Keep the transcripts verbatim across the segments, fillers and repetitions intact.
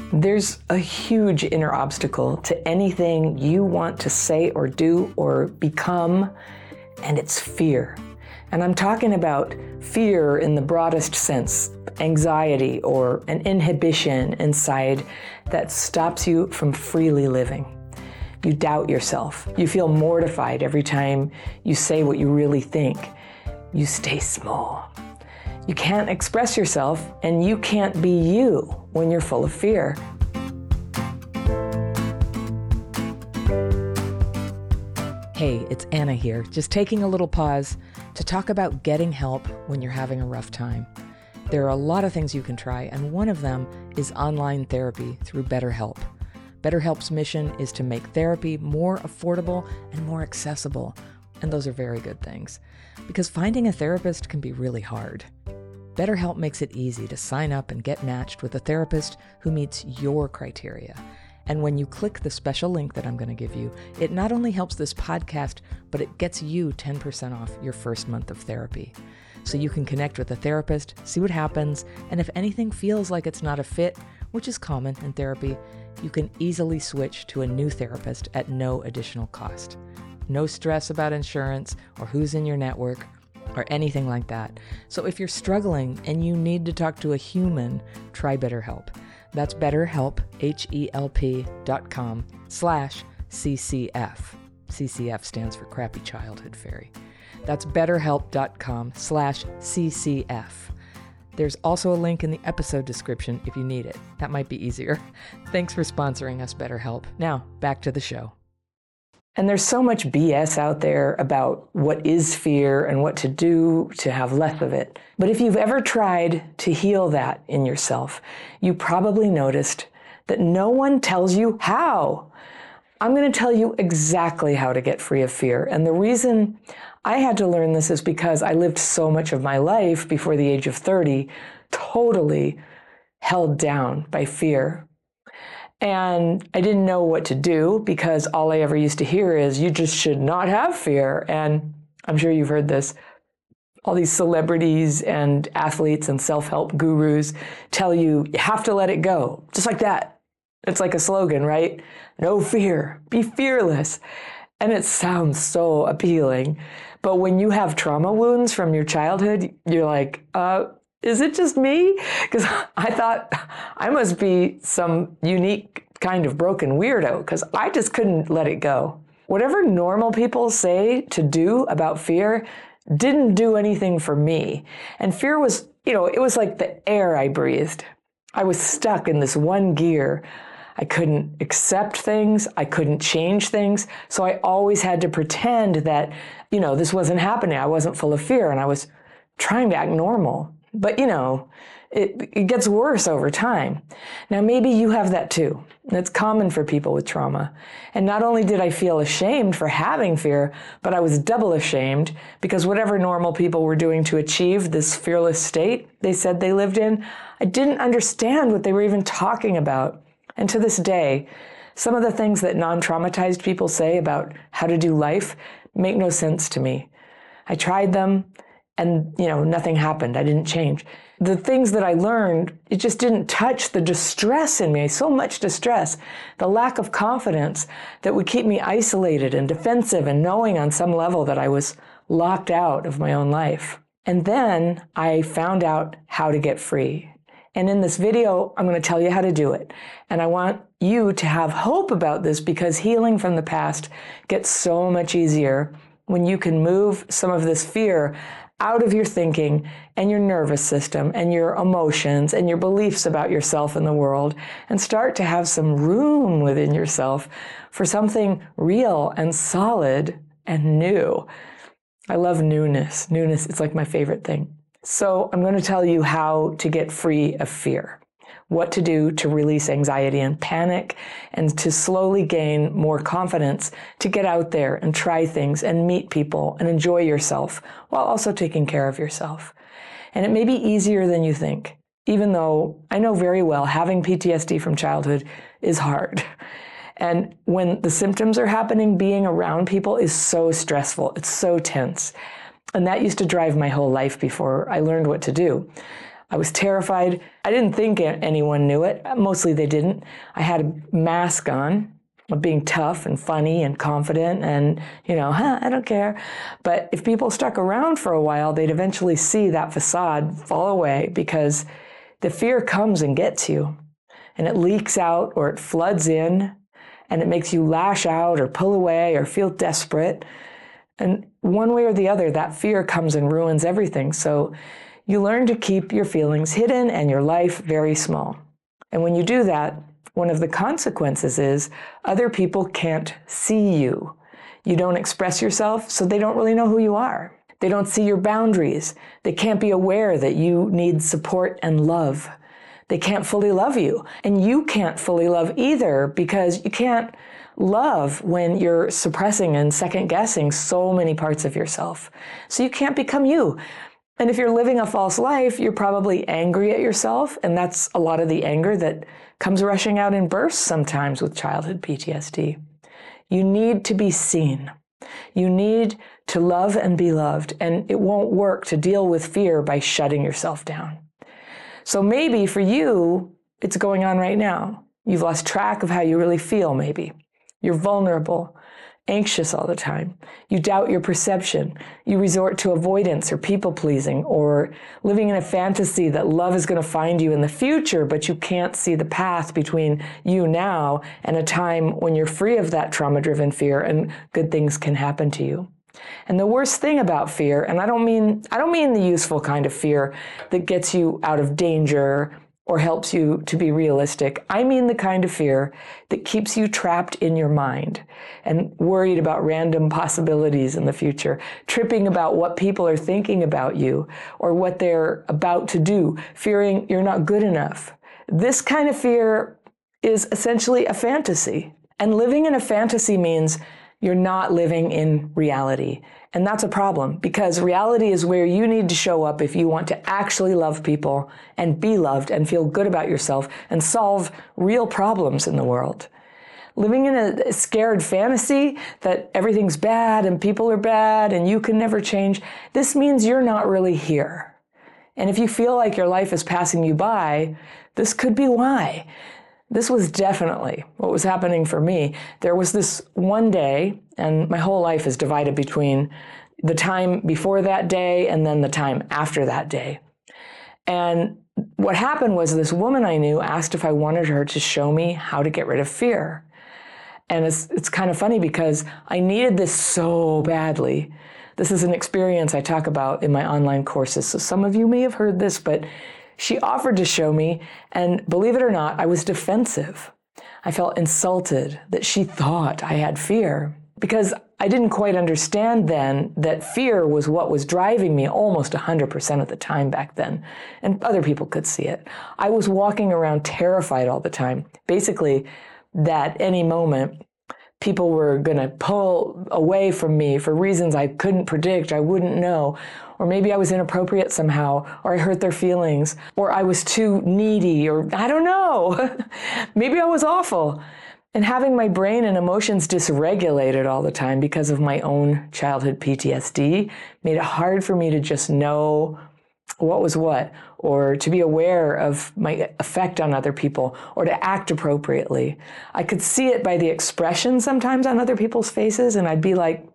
There's a huge inner obstacle to anything you want to say or do or become, and it's fear. And I'm talking about fear in the broadest sense, anxiety or an inhibition inside that stops you from freely living. You doubt yourself. You feel mortified every time you say what you really think. You stay small. You can't express yourself, and you can't be you when you're full of fear. Hey, it's Anna here, just taking a little pause to talk about getting help when you're having a rough time. There are a lot of things you can try, and one of them is online therapy through BetterHelp. BetterHelp's mission is to make therapy more affordable and more accessible, and those are very good things, because finding a therapist can be really hard. BetterHelp makes it easy to sign up and get matched with a therapist who meets your criteria. And when you click the special link that I'm going to give you, it not only helps this podcast, but it gets you ten percent off your first month of therapy. So you can connect with a therapist, see what happens, and if anything feels like it's not a fit, which is common in therapy, you can easily switch to a new therapist at no additional cost. No stress about insurance or who's in your network or anything like that. So if you're struggling and you need to talk to a human, try BetterHelp. That's BetterHelp, H E L P dot com slash C C F. C C F stands for Crappy Childhood Fairy. That's BetterHelp.com slash C C F. There's also a link in the episode description if you need it. That might be easier. Thanks for sponsoring us, BetterHelp. Now, back to the show. And there's so much B S out there about what is fear and what to do to have less of it. But if you've ever tried to heal that in yourself, you probably noticed that no one tells you how. I'm going to tell you exactly how to get free of fear. And the reason I had to learn this is because I lived so much of my life before the age of thirty, totally held down by fear. And I didn't know what to do because all I ever used to hear is, you just should not have fear. And I'm sure you've heard this. All these celebrities and athletes and self-help gurus tell you, you have to let it go. Just like that. It's like a slogan, right? No fear, be fearless. And it sounds so appealing. But when you have trauma wounds from your childhood, you're like, uh, is it just me? Because I thought I must be some unique kind of broken weirdo because I just couldn't let it go. Whatever normal people say to do about fear didn't do anything for me. And fear was, you know, it was like the air I breathed. I was stuck in this one gear. I couldn't accept things. I couldn't change things. So I always had to pretend that, you know, this wasn't happening. I wasn't full of fear and I was trying to act normal. But, you know, it, it gets worse over time. Now, maybe you have that too. That's common for people with trauma. And not only did I feel ashamed for having fear, but I was double ashamed because whatever normal people were doing to achieve this fearless state they said they lived in, I didn't understand what they were even talking about. And to this day, some of the things that non-traumatized people say about how to do life make no sense to me. I tried them. And, you know, nothing happened. I didn't change. The things that I learned, it just didn't touch the distress in me, so much distress, the lack of confidence that would keep me isolated and defensive and knowing on some level that I was locked out of my own life. And then I found out how to get free. And in this video, I'm going to tell you how to do it. And I want you to have hope about this because healing from the past gets so much easier when you can move some of this fear out of your thinking and your nervous system and your emotions and your beliefs about yourself and the world and start to have some room within yourself for something real and solid and new. I love newness. Newness, it's like my favorite thing. So I'm going to tell you how to get free of fear, what to do to release anxiety and panic, and to slowly gain more confidence to get out there and try things and meet people and enjoy yourself while also taking care of yourself. And it may be easier than you think, even though I know very well having P T S D from childhood is hard. And when the symptoms are happening, being around people is so stressful. It's so tense. And that used to drive my whole life before I learned what to do. I was terrified. I didn't think anyone knew it. Mostly they didn't. I had a mask on of being tough and funny and confident and, you know, huh, I don't care. But if people stuck around for a while, they'd eventually see that facade fall away, because the fear comes and gets you, and it leaks out or it floods in, and it makes you lash out or pull away or feel desperate. And one way or the other, that fear comes and ruins everything. So you learn to keep your feelings hidden and your life very small. And when you do that, one of the consequences is other people can't see you. You don't express yourself, so they don't really know who you are. They don't see your boundaries. They can't be aware that you need support and love. They can't fully love you. And you can't fully love either, because you can't love when you're suppressing and second-guessing so many parts of yourself. So you can't become you. And if you're living a false life, you're probably angry at yourself, and that's a lot of the anger that comes rushing out in bursts sometimes with childhood P T S D. You need to be seen. You need to love and be loved, and it won't work to deal with fear by shutting yourself down. So maybe for you, it's going on right now. You've lost track of how you really feel, maybe. You're vulnerable, anxious all the time. You doubt your perception. You resort to avoidance or people-pleasing, or living in a fantasy that love is going to find you in the future, but you can't see the path between you now and a time when you're free of that trauma-driven fear and good things can happen to you. And the worst thing about fear, and I don't mean I don't mean the useful kind of fear that gets you out of danger or helps you to be realistic. I mean the kind of fear that keeps you trapped in your mind and worried about random possibilities in the future, tripping about what people are thinking about you or what they're about to do, fearing you're not good enough. This kind of fear is essentially a fantasy. And living in a fantasy means you're not living in reality. And that's a problem, because reality is where you need to show up if you want to actually love people and be loved and feel good about yourself and solve real problems in the world. Living in a scared fantasy that everything's bad and people are bad and you can never change, this means you're not really here. And if you feel like your life is passing you by, this could be why. This was definitely what was happening for me. There was this one day, and my whole life is divided between the time before that day and then the time after that day. And what happened was this woman I knew asked if I wanted her to show me how to get rid of fear. And it's it's kind of funny because I needed this so badly. This is an experience I talk about in my online courses. So some of you may have heard this, but she offered to show me, and believe it or not, I was defensive. I felt insulted that she thought I had fear, because I didn't quite understand then that fear was what was driving me almost one hundred percent of the time back then, and other people could see it. I was walking around terrified all the time, basically that any moment people were going to pull away from me for reasons I couldn't predict, I wouldn't know. Or maybe I was inappropriate somehow, or I hurt their feelings, or I was too needy, or I don't know. Maybe I was awful. And having my brain and emotions dysregulated all the time because of my own childhood P T S D made it hard for me to just know what was what, or to be aware of my effect on other people, or to act appropriately. I could see it by the expression sometimes on other people's faces, and I'd be like,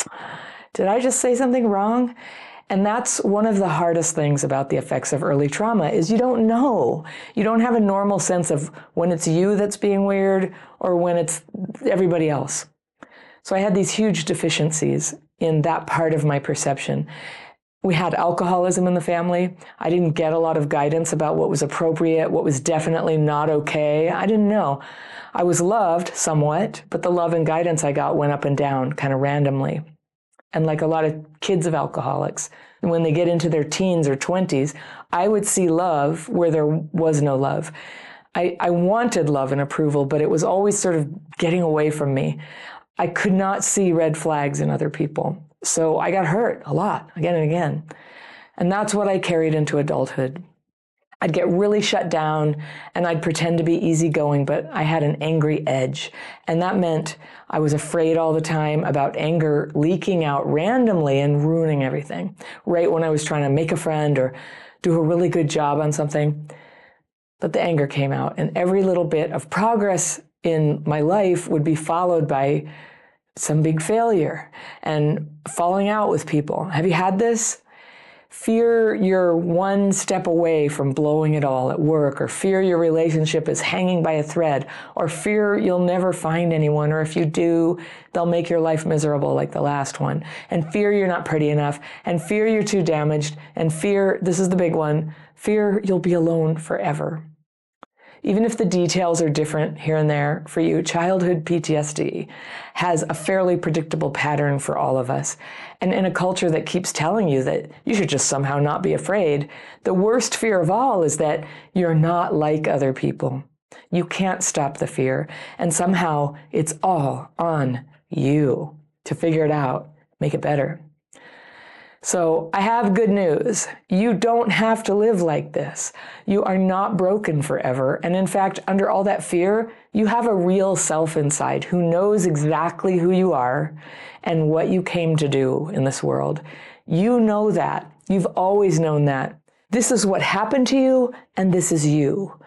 did I just say something wrong? And that's one of the hardest things about the effects of early trauma is you don't know. You don't have a normal sense of when it's you that's being weird or when it's everybody else. So I had these huge deficiencies in that part of my perception. We had alcoholism in the family. I didn't get a lot of guidance about what was appropriate, what was definitely not okay. I didn't know. I was loved somewhat, but the love and guidance I got went up and down kind of randomly. And like a lot of kids of alcoholics, when they get into their teens or twenties, I would see love where there was no love. I, I wanted love and approval, but it was always sort of getting away from me. I could not see red flags in other people. So I got hurt a lot, again and again. And that's what I carried into adulthood. I'd get really shut down and I'd pretend to be easygoing, but I had an angry edge. And that meant I was afraid all the time about anger leaking out randomly and ruining everything. Right when I was trying to make a friend or do a really good job on something, but the anger came out, and every little bit of progress in my life would be followed by some big failure and falling out with people. Have you had this? Fear you're one step away from blowing it all at work, or fear your relationship is hanging by a thread, or fear you'll never find anyone, or if you do, they'll make your life miserable like the last one, and fear you're not pretty enough, and fear you're too damaged, and fear, this is the big one, fear you'll be alone forever. Even if the details are different here and there for you, childhood P T S D has a fairly predictable pattern for all of us. And in a culture that keeps telling you that you should just somehow not be afraid, the worst fear of all is that you're not like other people. You can't stop the fear, and somehow it's all on you to figure it out, make it better. So I have good news. You don't have to live like this. You are not broken forever. And in fact, under all that fear, you have a real self inside who knows exactly who you are and what you came to do in this world. You know that. You've always known that. This is what happened to you, and this is you.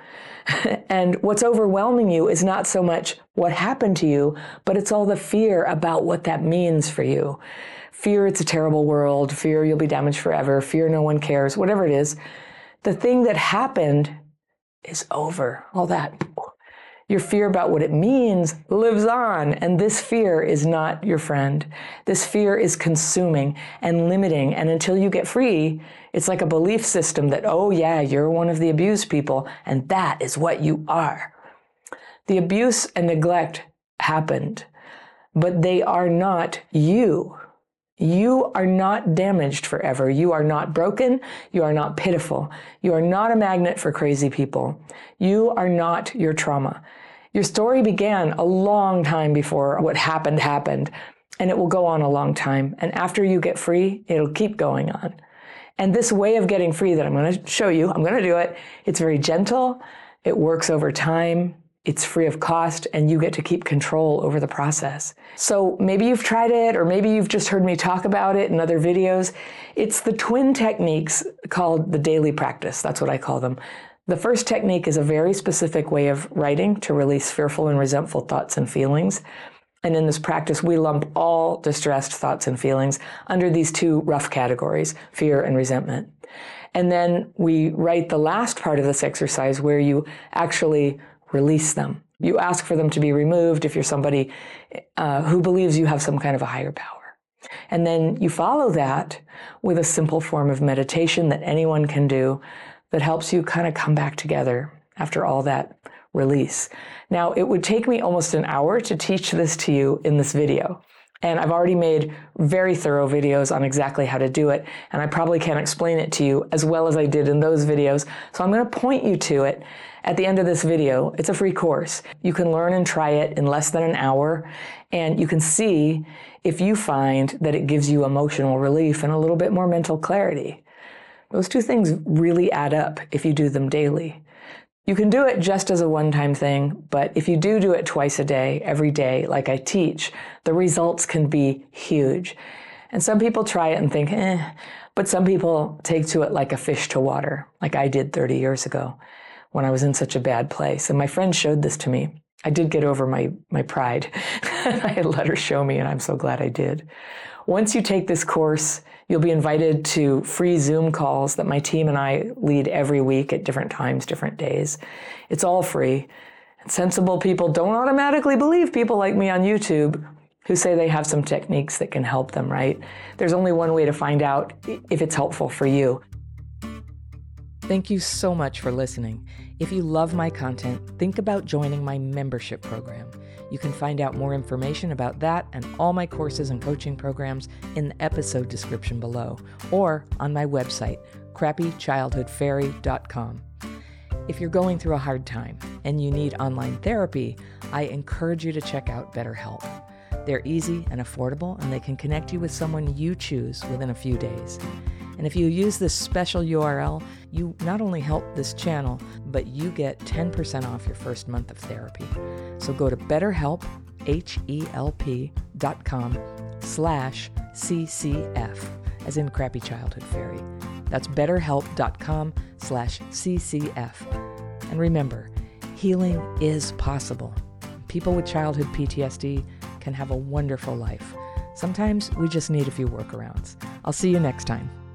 And what's overwhelming you is not so much what happened to you, but it's all the fear about what that means for you. Fear it's a terrible world, fear you'll be damaged forever, fear no one cares, whatever it is. The thing that happened is over, all that. Your fear about what it means lives on, and this fear is not your friend. This fear is consuming and limiting, and until you get free, it's like a belief system that, oh yeah, you're one of the abused people, and that is what you are. The abuse and neglect happened, but they are not you. You are not damaged forever. You are not broken. You are not pitiful. You are not a magnet for crazy people. You are not your trauma. Your story began a long time before what happened happened, and it will go on a long time. And after you get free, it'll keep going on. And this way of getting free that I'm going to show you, I'm going to do it. It's very gentle. It works over time. It's free of cost, and you get to keep control over the process. So maybe you've tried it, or maybe you've just heard me talk about it in other videos. It's the twin techniques called the daily practice. That's what I call them. The first technique is a very specific way of writing to release fearful and resentful thoughts and feelings. And in this practice, we lump all distressed thoughts and feelings under these two rough categories, fear and resentment. And then we write the last part of this exercise where you actually release them. You ask for them to be removed if you're somebody uh, who believes you have some kind of a higher power. And then you follow that with a simple form of meditation that anyone can do that helps you kind of come back together after all that release. Now, it would take me almost an hour to teach this to you in this video. And I've already made very thorough videos on exactly how to do it, and I probably can't explain it to you as well as I did in those videos. So I'm going to point you to it at the end of this video. It's a free course. You can learn and try it in less than an hour, and you can see if you find that it gives you emotional relief and a little bit more mental clarity. Those two things really add up if you do them daily. You can do it just as a one-time thing, but if you do do it twice a day, every day, like I teach, the results can be huge. And some people try it and think, eh, but some people take to it like a fish to water, like I did thirty years ago when I was in such a bad place. And my friend showed this to me. I did get over my, my pride. I had let her show me, and I'm so glad I did. Once you take this course, you'll be invited to free Zoom calls that my team and I lead every week at different times, different days. It's all free. And sensible people don't automatically believe people like me on YouTube who say they have some techniques that can help them, right? There's only one way to find out if it's helpful for you. Thank you so much for listening. If you love my content, think about joining my membership program. You can find out more information about that and all my courses and coaching programs in the episode description below, or on my website, crappy childhood fairy dot com. If you're going through a hard time and you need online therapy, I encourage you to check out BetterHelp. They're easy and affordable, and they can connect you with someone you choose within a few days. And if you use this special U R L, you not only help this channel, but you get ten percent off your first month of therapy. So go to BetterHelp, H E L P dot com slash C C F, as in Crappy Childhood Fairy. That's betterhelp.com slash CCF. And remember, healing is possible. People with childhood P T S D can have a wonderful life. Sometimes we just need a few workarounds. I'll see you next time.